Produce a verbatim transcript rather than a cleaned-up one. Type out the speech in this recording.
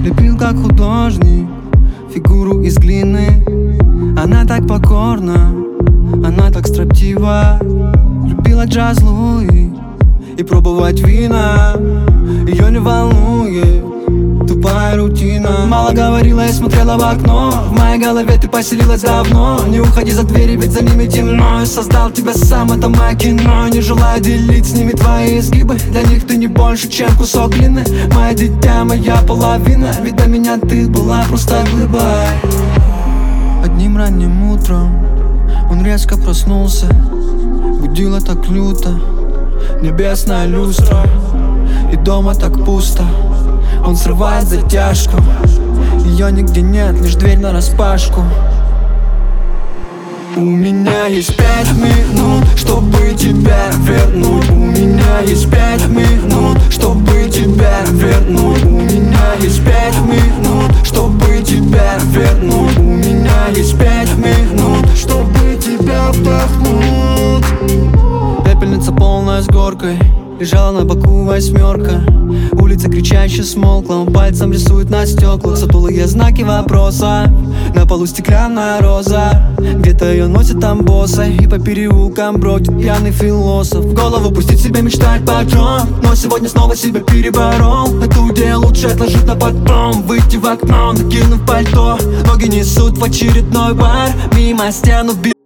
Лепил как художник фигуру из глины. Она так покорна, она так строптива. Любила джаз Луи и пробовать вина. Ее не волнует тупая рутина. Мало говорила и смотрела в окно. В моей голове ты поселилась давно. Не уходи за двери, ведь за ними темно. Я создал тебя сам, это мое кино. Не желаю делить с ними твои изгибы. Для них ты не больше, чем кусок глины. Мое дитя, моя половина. Ведь до меня ты была просто глыбой. Одним ранним утром он резко проснулся. Будила так люто небесная люстра. И дома так пусто. Он срывает затяжку. Ее нигде нет, лишь дверь нараспашку. У меня есть пять минут, чтобы тебя вернуть. У меня есть пять минут, чтобы тебя вернуть. У меня есть пять минут, чтобы тебя вернуть. У меня есть пять минут, чтобы тебя вдохнуть. Пепельница полная с горкой, лежала на боку восьмерка. Улица кричащая смолкла, он пальцем рисует на стеклах сутулые знаки вопроса. На полу стеклянная роза, где-то ее носит там босой. И по переулкам бродит пьяный философ. В голову пустить себе мечтать поджог, но сегодня снова себя переборол. Эту идею лучше отложить на потом. Выйти в окно, накинув пальто. Ноги несут в очередной бар, мимо стен убит.